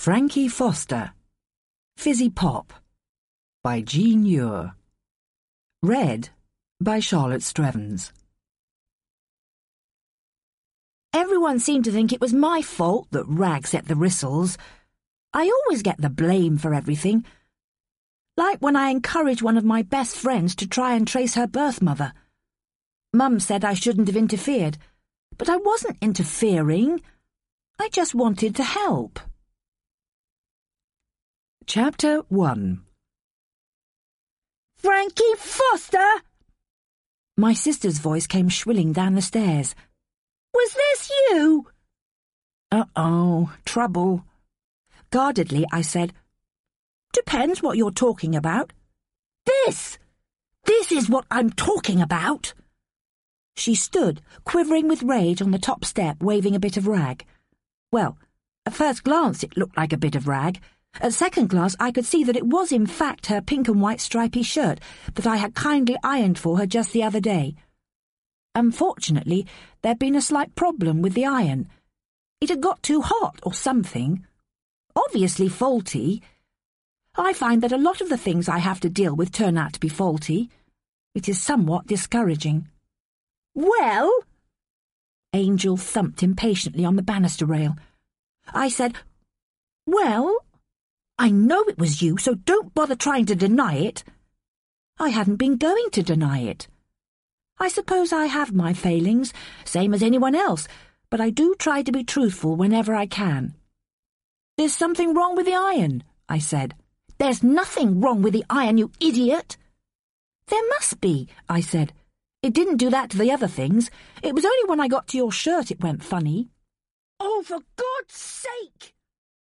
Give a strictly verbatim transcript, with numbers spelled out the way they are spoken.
Frankie Foster, Fizzy Pop, by Jean Ure. Read by Charlotte Strevens. Everyone seemed to think it was my fault that Rag set the Rissells. I always get the blame for everything. Like when I encouraged one of my best friends to try and trace her birth mother. Mum said I shouldn't have interfered, but I wasn't interfering. I just wanted to help. Chapter one. Frankie Foster! My sister's voice came shrilling down the stairs. Was this you? Uh-oh, trouble. Guardedly, I said, Depends what you're talking about. This! This is what I'm talking about! She stood, quivering with rage on the top step, waving a bit of rag. Well, at first glance it looked like a bit of rag. At second glance I could see that it was in fact her pink and white stripy shirt that I had kindly ironed for her just the other day. Unfortunately, there'd been a slight problem with the iron. It had got too hot or something. Obviously faulty. I find that a lot of the things I have to deal with turn out to be faulty. It is somewhat discouraging. Well? Angel thumped impatiently on the banister rail. I said, Well, I know it was you, so don't bother trying to deny it. I hadn't been going to deny it. I suppose I have my failings, same as anyone else, but I do try to be truthful whenever I can. There's something wrong with the iron, I said. There's nothing wrong with the iron, you idiot. There must be, I said. It didn't do that to the other things. It was only when I got to your shirt it went funny. Oh, for God's sake!